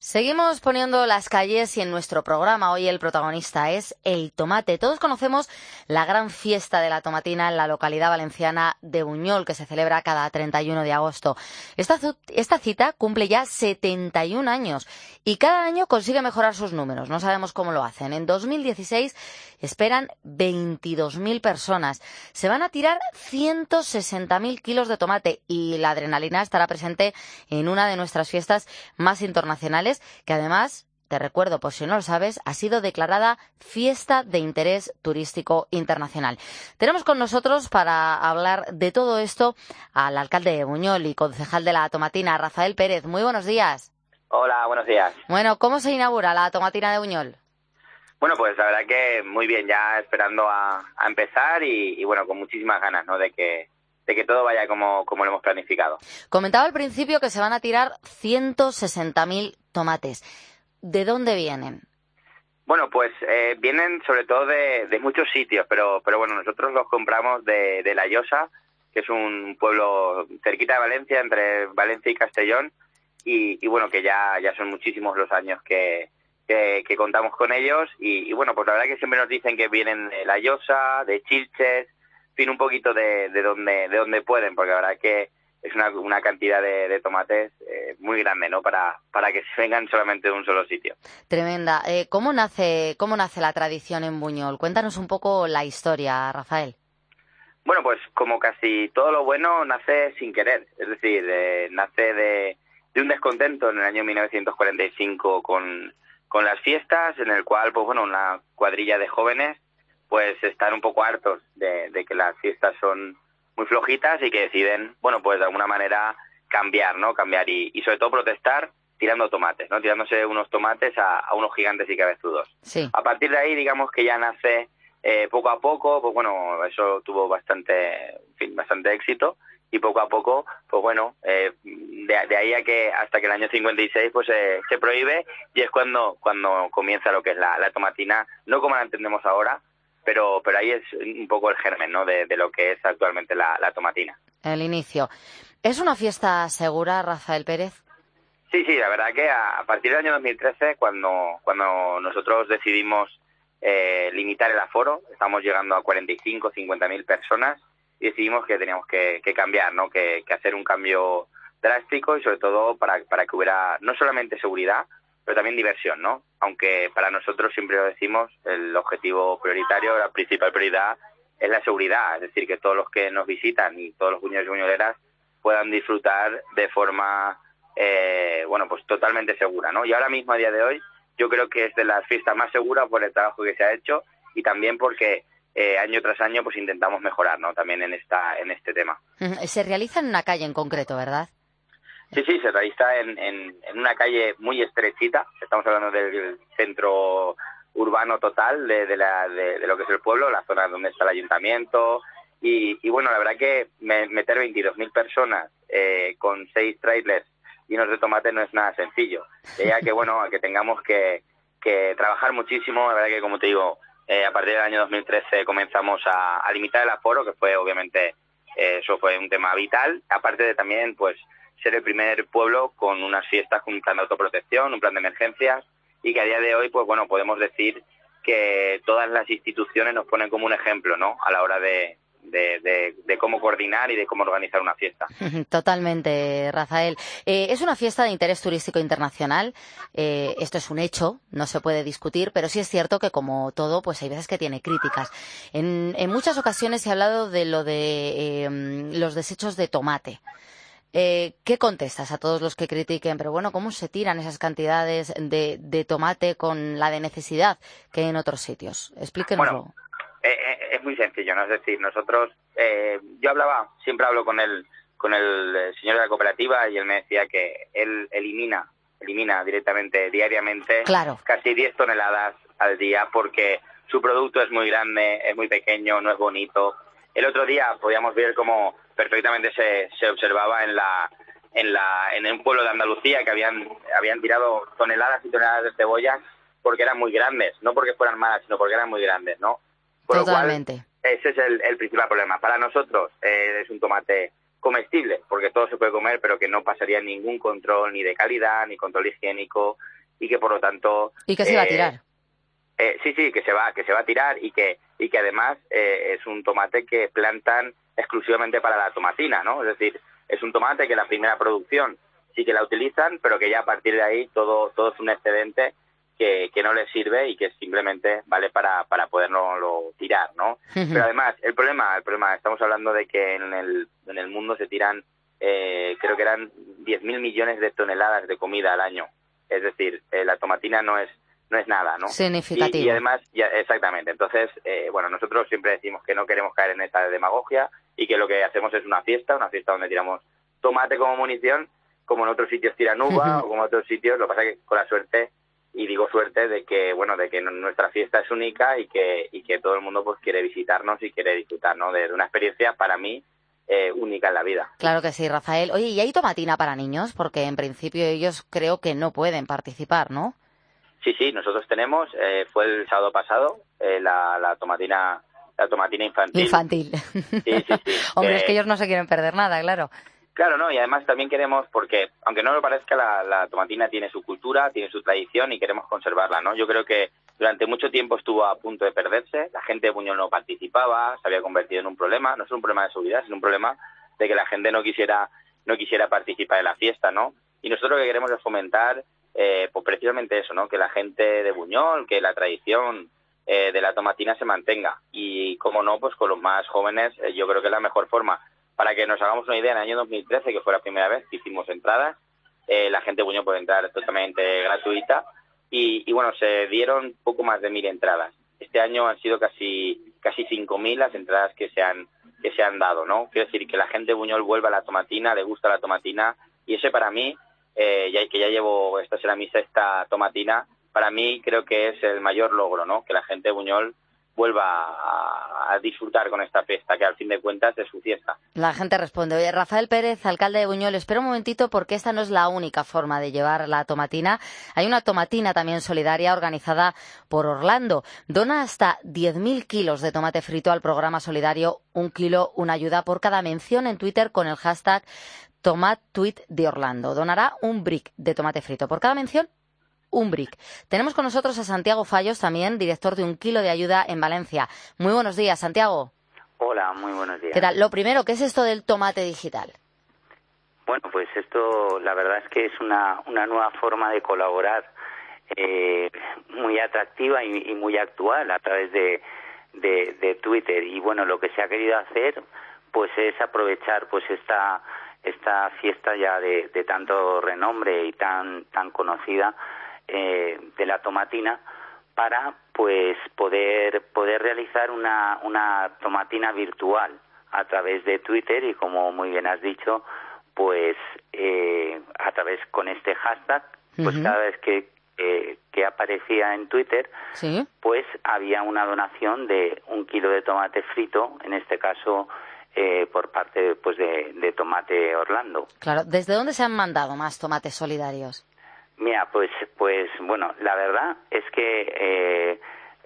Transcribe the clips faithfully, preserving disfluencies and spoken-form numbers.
Seguimos poniendo las calles y en nuestro programa hoy el protagonista es el tomate. Todos conocemos la gran fiesta de la tomatina en la localidad valenciana de Buñol, que se celebra cada treinta y uno de agosto. Esta, esta cita cumple ya setenta y un años y cada año consigue mejorar sus números. No sabemos cómo lo hacen. En dos mil dieciséis esperan veintidós mil personas. Se van a tirar ciento sesenta mil kilos de tomate y la adrenalina estará presente en una de nuestras fiestas más internacionales, que además, te recuerdo por si no lo sabes, ha sido declarada Fiesta de Interés Turístico Internacional. Tenemos con nosotros para hablar de todo esto al alcalde de Buñol y concejal de la tomatina, Rafael Pérez. Muy buenos días. Hola, buenos días. Bueno, ¿cómo se inaugura la tomatina de Buñol? Bueno, pues la verdad que muy bien, ya esperando a, a empezar y, y bueno, con muchísimas ganas, ¿no?, de que de que todo vaya como, como lo hemos planificado. Comentaba al principio que se van a tirar ciento sesenta mil tomates. ¿De dónde vienen? Bueno, pues eh, vienen sobre todo de, de muchos sitios, pero pero bueno, nosotros los compramos de, de La Llosa, que es un pueblo cerquita de Valencia, entre Valencia y Castellón, y, y bueno, que ya, ya son muchísimos los años que, que, que contamos con ellos, y, y bueno, pues la verdad que siempre nos dicen que vienen de La Llosa, de Chilches, en fin, un poquito de, de donde de donde pueden, porque la verdad que es una, una cantidad de, de tomates eh, muy grande, ¿no?, para para que se vengan solamente de un solo sitio. Tremenda. Eh, ¿cómo nace cómo nace la tradición en Buñol? Cuéntanos un poco la historia, Rafael. Bueno, pues como casi todo lo bueno nace sin querer, es decir, eh, nace de, de un descontento en el año mil novecientos cuarenta y cinco con, con las fiestas, en el cual, pues bueno, una cuadrilla de jóvenes pues están un poco hartos de, de que las fiestas son muy flojitas y que deciden, bueno, pues de alguna manera cambiar, ¿no? Cambiar y, y sobre todo protestar tirando tomates, ¿no? Tirándose unos tomates a, a unos gigantes y cabezudos. Sí. A partir de ahí, digamos que ya nace eh, poco a poco, pues bueno, eso tuvo bastante, en fin, bastante éxito y poco a poco, pues bueno, eh, de, de ahí a que hasta que el año cincuenta y seis pues eh, se prohíbe y es cuando cuando comienza lo que es la, la tomatina, no como la entendemos ahora, pero pero ahí es un poco el germen, ¿no?, de, de lo que es actualmente la, la tomatina. El inicio. ¿Es una fiesta segura, Rafael Pérez? Sí, sí, la verdad que a, a partir del año dos mil trece, cuando cuando nosotros decidimos eh, limitar el aforo, estamos llegando a cuarenta y cinco, cincuenta mil personas y decidimos que teníamos que, que cambiar, ¿no?, que, que hacer un cambio drástico y sobre todo para, para que hubiera no solamente seguridad, pero también diversión, ¿no? Aunque para nosotros, siempre lo decimos, el objetivo prioritario, la principal prioridad es la seguridad, es decir, que todos los que nos visitan y todos los buñoleros y buñoleras puedan disfrutar de forma, eh, bueno, pues totalmente segura, ¿no? Y ahora mismo, a día de hoy, yo creo que es de las fiestas más seguras por el trabajo que se ha hecho y también porque eh, año tras año pues intentamos mejorar, ¿no?, también en esta en este tema. Se realiza en una calle en concreto, ¿verdad? Sí, sí, se realiza en, en, en una calle muy estrechita. Estamos hablando del centro urbano total de, de, la, de, de lo que es el pueblo, la zona donde está el ayuntamiento. Y, y bueno, la verdad que me, meter veintidós mil personas eh, con seis trailers llenos de tomate no es nada sencillo. Ya que, bueno, que tengamos que, que trabajar muchísimo. La verdad que, como te digo, eh, a partir del año dos mil trece comenzamos a, a limitar el aforo, que fue obviamente, eh, eso fue un tema vital. Aparte de también, pues, ser el primer pueblo con unas fiestas con un plan de autoprotección, un plan de emergencias, y que a día de hoy, pues bueno, podemos decir que todas las instituciones nos ponen como un ejemplo, ¿no?, a la hora de, de, de, de cómo coordinar y de cómo organizar una fiesta. Totalmente, Rafael. Eh, es una fiesta de interés turístico internacional. Eh, esto es un hecho, no se puede discutir, pero sí es cierto que, como todo, pues hay veces que tiene críticas. En, en muchas ocasiones se ha hablado de lo de eh, los desechos de tomate. Eh, ¿Qué contestas a todos los que critiquen? Pero bueno, ¿cómo se tiran esas cantidades de, de tomate con la de necesidad que hay en otros sitios? Explíquenoslo. Bueno, eh, es muy sencillo, ¿no? Es decir, nosotros, eh, yo hablaba, siempre hablo con el, con el señor de la cooperativa y él me decía que él elimina, elimina directamente, diariamente, claro, casi diez toneladas al día porque su producto es muy grande, es muy pequeño, no es bonito. El otro día podíamos ver cómo perfectamente se, se observaba en la en la en un pueblo de Andalucía que habían habían tirado toneladas y toneladas de cebollas porque eran muy grandes, no porque fueran malas, sino porque eran muy grandes, ¿no? Por Totalmente. Lo cual, ese es el, el principal problema. Para nosotros eh, es un tomate comestible, porque todo se puede comer, pero que no pasaría ningún control ni de calidad, ni control higiénico, y que por lo tanto... ¿Y que se eh, va a tirar? Eh, sí, sí, que se va, que se va a tirar y que y que además eh, es un tomate que plantan exclusivamente para la tomatina, ¿no? Es decir, es un tomate que la primera producción sí que la utilizan, pero que ya a partir de ahí todo todo es un excedente que, que no les sirve y que simplemente vale para para poderlo tirar, ¿no? Pero además el problema, el problema, estamos hablando de que en el en el mundo se tiran eh, creo que eran diez mil millones de toneladas de comida al año. Es decir, eh, la tomatina no es no es nada, ¿no? Significativo. Y, y además, ya, exactamente, entonces, eh, bueno, nosotros siempre decimos que no queremos caer en esta demagogia y que lo que hacemos es una fiesta, una fiesta donde tiramos tomate como munición, como en otros sitios tiran uva o como en otros sitios, lo que pasa es que con la suerte, y digo suerte, de que, bueno, de que nuestra fiesta es única y que y que todo el mundo pues quiere visitarnos y quiere disfrutar, ¿no? De, de una experiencia, para mí, eh, única en la vida. Claro que sí, Rafael. Oye, ¿y hay tomatina para niños? Porque en principio ellos creo que no pueden participar, ¿no? Sí, sí, nosotros tenemos, eh, fue el sábado pasado, eh, la, la tomatina la tomatina infantil. Infantil. Sí, sí, sí. Hombre, eh, es que ellos no se quieren perder nada, claro. Claro, no, y además también queremos, porque aunque no lo parezca, la, la tomatina tiene su cultura, tiene su tradición y queremos conservarla, ¿no? Yo creo que durante mucho tiempo estuvo a punto de perderse, la gente de Buñol no participaba, se había convertido en un problema, no es un problema de seguridad, sino un problema de que la gente no quisiera no quisiera participar en la fiesta, ¿no? Y nosotros lo que queremos es fomentar Eh, pues precisamente eso, ¿no? Que la gente de Buñol, que la tradición eh, de la tomatina se mantenga. Y, como no, pues con los más jóvenes, eh, yo creo que es la mejor forma. Para que nos hagamos una idea, en el año dos mil trece, que fue la primera vez que hicimos entradas, eh, la gente de Buñol puede entrar totalmente gratuita. Y, y bueno, se dieron poco más de mil entradas. Este año han sido casi casi cinco mil las entradas que se han que se han dado, ¿no? Quiero decir que la gente de Buñol vuelva a la tomatina, le gusta la tomatina, y ese para mí, Eh, ya que ya llevo, esta será mi sexta tomatina, para mí creo que es el mayor logro, ¿no? Que la gente de Buñol vuelva a, a disfrutar con esta fiesta, que al fin de cuentas es su fiesta. La gente responde. Oye, Rafael Pérez, alcalde de Buñol, espera un momentito porque esta no es la única forma de llevar la tomatina. Hay una tomatina también solidaria organizada por Orlando. Dona hasta diez mil kilos de tomate frito al programa solidario Un Kilo, una ayuda, por cada mención en Twitter con el hashtag TomatTweet de Orlando. Donará un brick de tomate frito. Por cada mención, un brick. Tenemos con nosotros a Santiago Fallos, también director de Un Kilo de Ayuda en Valencia. Muy buenos días, Santiago. Hola, muy buenos días. ¿Qué tal? Lo primero, ¿qué es esto del tomate digital? Bueno, pues esto la verdad es que es una, una nueva forma de colaborar eh, muy atractiva y, y muy actual a través de, de, de Twitter. Y bueno, lo que se ha querido hacer pues es aprovechar pues esta esta fiesta ya de, de tanto renombre y tan tan conocida eh, de la tomatina, para pues poder poder realizar una una tomatina virtual a través de Twitter, y como muy bien has dicho, pues eh, a través con este hashtag, pues uh-huh. cada vez que eh, que aparecía en Twitter, ¿sí? Pues había una donación de un kilo de tomate frito, en este caso Eh, por parte pues de, de Tomate Orlando. Claro, ¿desde dónde se han mandado más tomates solidarios? Mira, pues pues bueno, la verdad es que eh,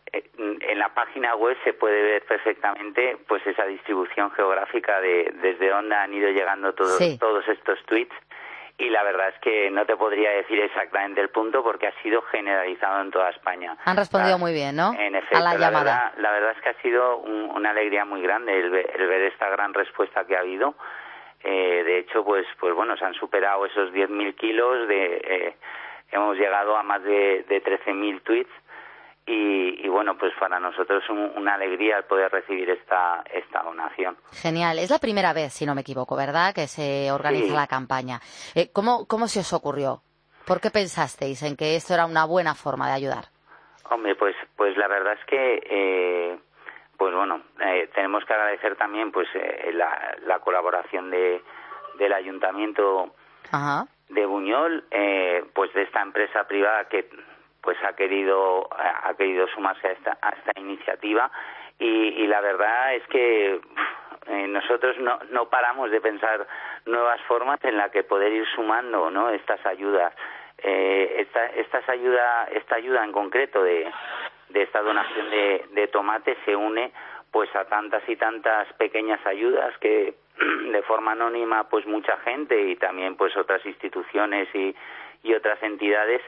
en la página web se puede ver perfectamente pues esa distribución geográfica de desde dónde han ido llegando todos sí. todos estos tweets, y la verdad es que no te podría decir exactamente el punto porque ha sido generalizado en toda España. Han respondido ah, muy bien, ¿no? En efecto, a la, la, llamada. Verdad, la verdad es que ha sido un, una alegría muy grande el ver, el ver esta gran respuesta que ha habido. Eh, de hecho, pues pues bueno, se han superado esos diez mil kilos, de, eh, hemos llegado a más de, de trece mil tweets. Y, y bueno, pues para nosotros es un, una alegría el poder recibir esta esta donación. Genial. Es la primera vez, si no me equivoco, ¿verdad?, que se organiza sí. la campaña. Eh, ¿cómo, ¿Cómo se os ocurrió? ¿Por qué pensasteis en que esto era una buena forma de ayudar? Hombre, pues pues la verdad es que eh, pues bueno, eh, tenemos que agradecer también pues eh, la, la colaboración de del Ayuntamiento Ajá. de Buñol, eh, pues de esta empresa privada que pues ha querido ha querido sumarse a esta a esta iniciativa, y, y la verdad es que eh, nosotros no no paramos de pensar nuevas formas en las que poder ir sumando, ¿no?, estas ayudas. Eh, esta estas ayuda esta ayuda en concreto de de esta donación de, de tomate se une pues a tantas y tantas pequeñas ayudas que de forma anónima pues mucha gente y también pues otras instituciones y, y otras entidades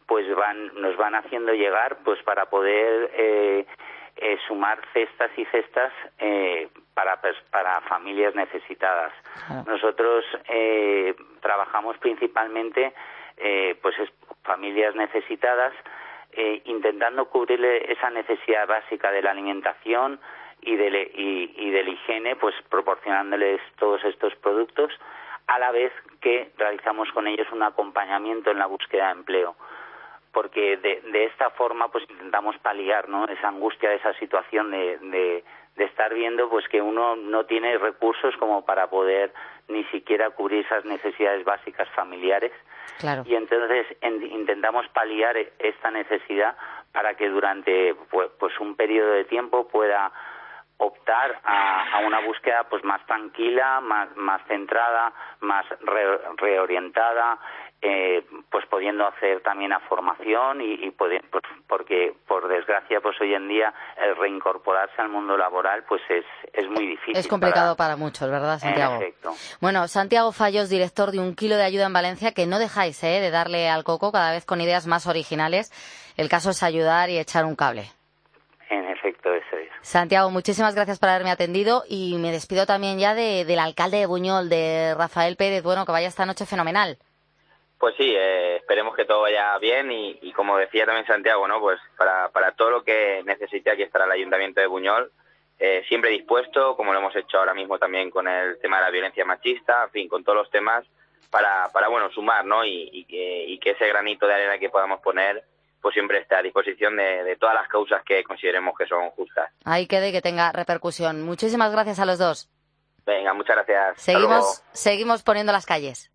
pues van nos van haciendo llegar pues para poder eh, eh, sumar cestas y cestas eh, para para familias necesitadas. Claro. Nosotros eh, trabajamos principalmente eh, pues es, familias necesitadas, eh, intentando cubrirle esa necesidad básica de la alimentación y de, y, y de la higiene, pues proporcionándoles todos estos productos, a la vez que realizamos con ellos un acompañamiento en la búsqueda de empleo, porque de, de esta forma pues intentamos paliar, ¿no?, esa angustia de esa situación de, de, de estar viendo pues que uno no tiene recursos como para poder ni siquiera cubrir esas necesidades básicas familiares. Claro. Y entonces en, intentamos paliar esta necesidad para que durante pues, pues un periodo de tiempo pueda optar a, a una búsqueda pues más tranquila, más más centrada, más re, reorientada, eh, pues pudiendo hacer también a formación y, y poder, pues, porque por desgracia pues hoy en día el reincorporarse al mundo laboral pues es es muy difícil. Es complicado para, para muchos, ¿verdad, Santiago? En efecto. Bueno, Santiago Fallos, director de Un Kilo de Ayuda en Valencia, que no dejáis ¿eh? de darle al coco cada vez con ideas más originales. El caso es ayudar y echar un cable. En efecto, eso es. Santiago, muchísimas gracias por haberme atendido y me despido también ya de, del alcalde de Buñol, de Rafael Pérez. Bueno, que vaya esta noche fenomenal. Pues sí, eh, esperemos que todo vaya bien y, y como decía también Santiago, ¿no?, pues para, para todo lo que necesite aquí estará el Ayuntamiento de Buñol, eh, siempre dispuesto, como lo hemos hecho ahora mismo también con el tema de la violencia machista, en fin, con todos los temas, para, para bueno, sumar, ¿no?, y, y, que, y que ese granito de arena que podamos poner pues siempre está a disposición de, de todas las causas que consideremos que son justas. Ahí quede y que tenga repercusión. Muchísimas gracias a los dos. Venga, muchas gracias. Seguimos, seguimos poniendo las calles.